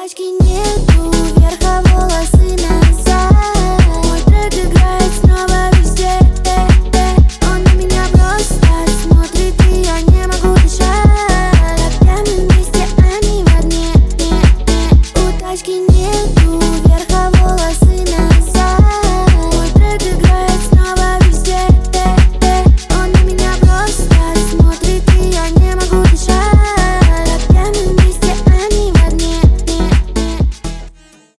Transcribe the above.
тачки нету верха, волосы назад. Мой трек играет снова везде. Он на меня просто смотрит, и я не могу дышать. Когда мы вместе, а не в огне. У тачки нету верха.